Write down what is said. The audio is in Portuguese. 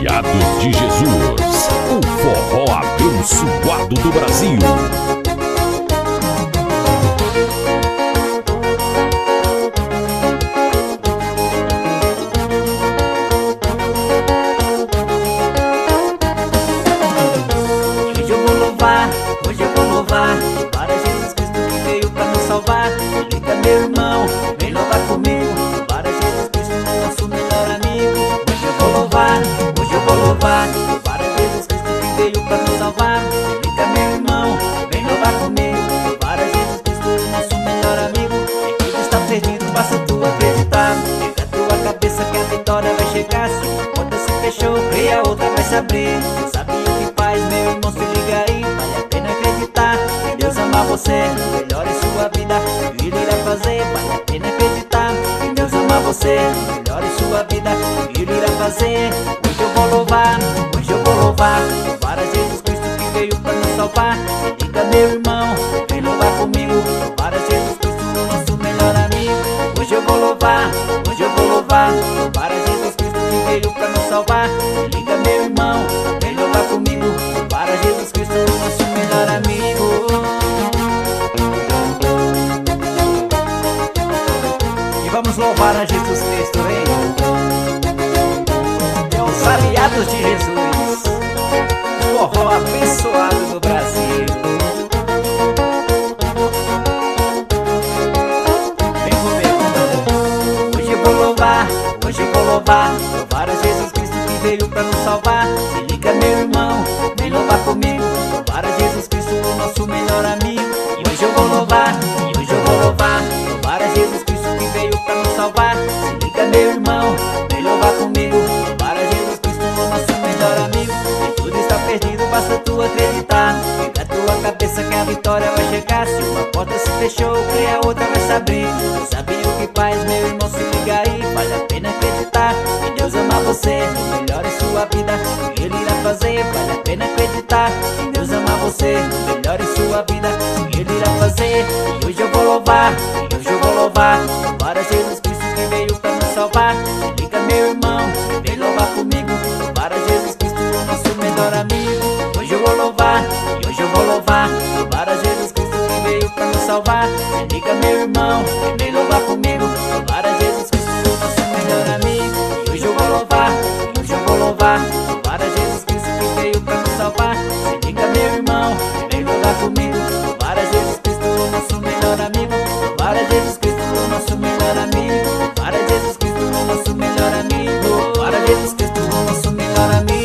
Aliados de Jesus, o forró abençoado do Brasil. Hoje eu vou louvar para Jesus Cristo que veio para nos salvar. Liga meu irmão, vem louvar comigo para Jesus Cristo, nosso melhor amigo. Hoje eu vou louvar para Jesus Cristo que veio para nos salvar. Liga meu irmão, vem louvar comigo para Jesus Cristo, nosso melhor amigo. Quem tudo está perdido, basta tu acreditar. Liga a tua cabeça que a vitória vai chegar. Se uma porta se fechou, creia, outra vai se abrir. Sabe o que faz, meu irmão, se liga aí. Vale a pena acreditar que Deus ama você, melhore sua vida e Ele irá fazer. Vale a pena acreditar que Deus ama você, melhore sua vida e Ele irá fazer. Hoje eu vou louvar a Jesus Cristo que veio para nos salvar. Se liga meu irmão, vem louvar comigo para Jesus Cristo, nosso melhor amigo. Hoje eu vou louvar para Jesus Cristo que veio para nos salvar. Se liga meu irmão, vem louvar comigo para Jesus Cristo, nosso melhor amigo. E vamos louvar a Jesus Cristo, hein? Os aliados de Jesus, o forró abençoado do Brasil. Vem comigo. Hoje eu vou louvar a Jesus Cristo que veio para nos salvar. Se liga meu irmão, vem louvar comigo para Jesus Cristo, o nosso melhor amigo. E hoje eu vou louvar a Jesus Cristo que veio para nos salvar. Se liga meu irmão, vem louvar comigo para Jesus Cristo, o nosso melhor amigo. E tudo está perdido, basta tu acreditar. Liga a tua cabeça que a vitória vai chegar. Se uma porta se fechou, creia, a outra vai se abrir. Sabe o que faz, meu irmão, se liga aí. Vale a pena acreditar que Deus ama você, melhore sua vida e Ele irá fazer. Vale a pena acreditar que Deus ama você, melhore sua vida e Ele irá fazer. E hoje eu vou louvar para Jesus Cristo que veio para nos salvar. Se liga meu irmão, vem louvar comigo para Jesus Cristo, o nosso melhor amigo. Hoje eu vou louvar para Jesus Cristo que veio para nos salvar. Se liga meu irmão, vem louvar comigo para Jesus Cristo, o nosso melhor amigo. E hoje eu vou louvar para Jesus Cristo que veio para nos salvar. Se liga meu irmão, vem louvar comigo para Jesus Cristo, o nosso melhor amigo. Para Jesus Cristo, o nosso melhor amigo. Para Jesus Cristo, o nosso melhor amigo. Para Jesus Cristo, o nosso melhor amigo.